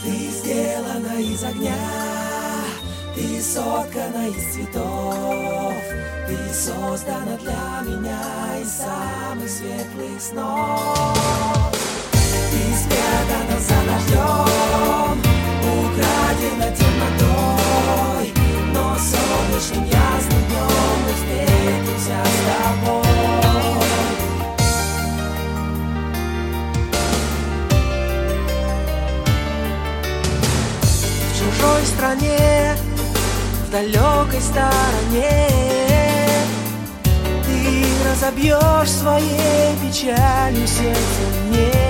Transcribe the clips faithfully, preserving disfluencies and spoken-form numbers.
Ты сделана из огня, ты соткана из цветов, ты создана для меня из самых светлых снов. Ты спрятана за дождем, украдена темнотой, но солнечным ясным днем мы встретимся с тобой. В чужой стране, в далекой стороне, ты разобьешь своей печалью сердце мне.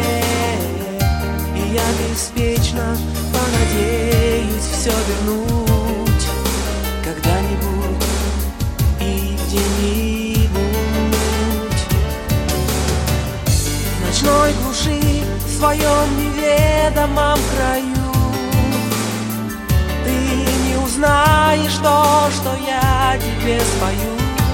И я беспечно понадеюсь все вернуть когда-нибудь и где-нибудь. В ночной глуши, в своем неведомом краю, ты не узнаешь то, что я тебе спою,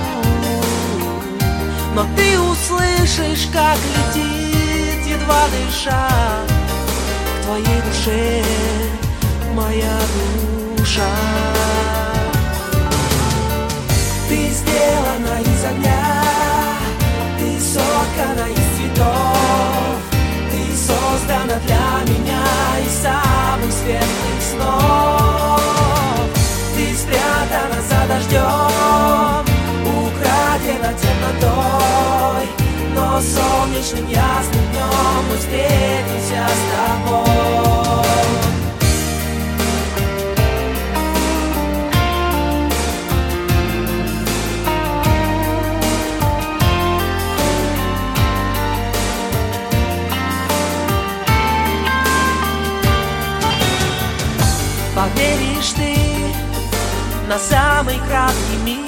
но ты услышишь, как летит, едва дыша, к твоей душе моя душа. Ты сделана из огня, ты соткана из цветов, ты создана для меня из самых светлых снов. Ты спрятана за дождем, украдена темнотой, но солнечным ясным днем мы встретимся с тобой. Поверишь ты на самый краткий миг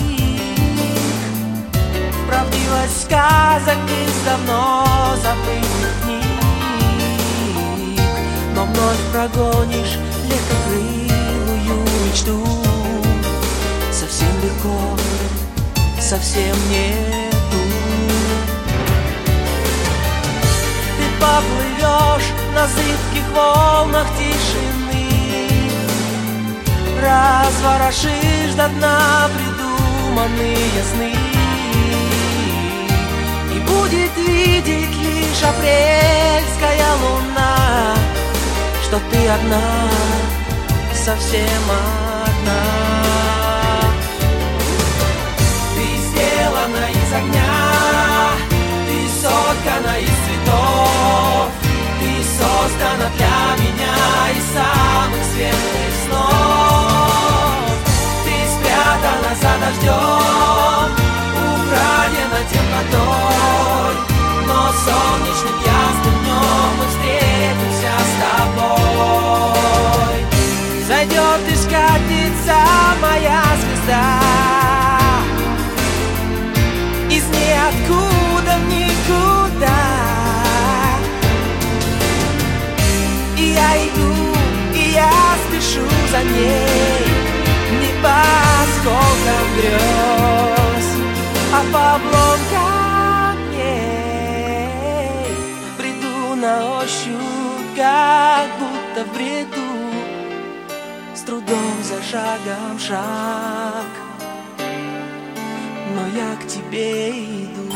правдивость сказок из давно забытых книг, но вновь прогонишь легкокрылую мечту. Совсем легко, совсем нету. Ты поплывешь на зыбких волнах тишины, разворошишь до дна придуманные сны, и будет видеть лишь апрельская луна, что ты одна, совсем одна. Ты сделана из огня, ты соткана из цветов, ты создана для меня из самых светлых снов. Ты спрятана за дождем, украдена темнотой, но солнечным ясным днем мы встретимся с тобой. Зайдет и скатится моя звезда из ниоткуда в никуда. И я иду, и я спешу за ней, не по осколкам грез, а по обломкам камней. Бреду на ощупь, как будто в бреду, с трудом за шагом шаг, но я к тебе иду.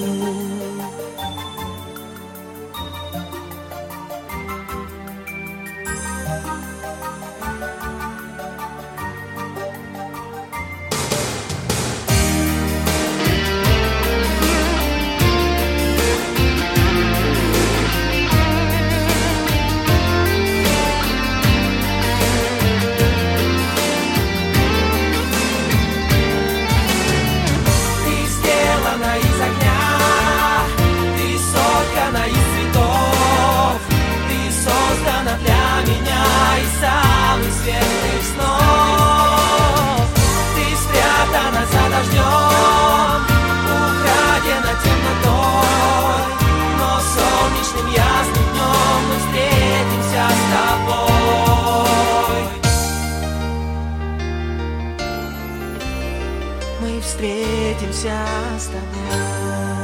Светлых снов. Ты спрятана за дождем, украдена темнотой, но солнечным ясным днем мы встретимся с тобой. Мы встретимся с тобой.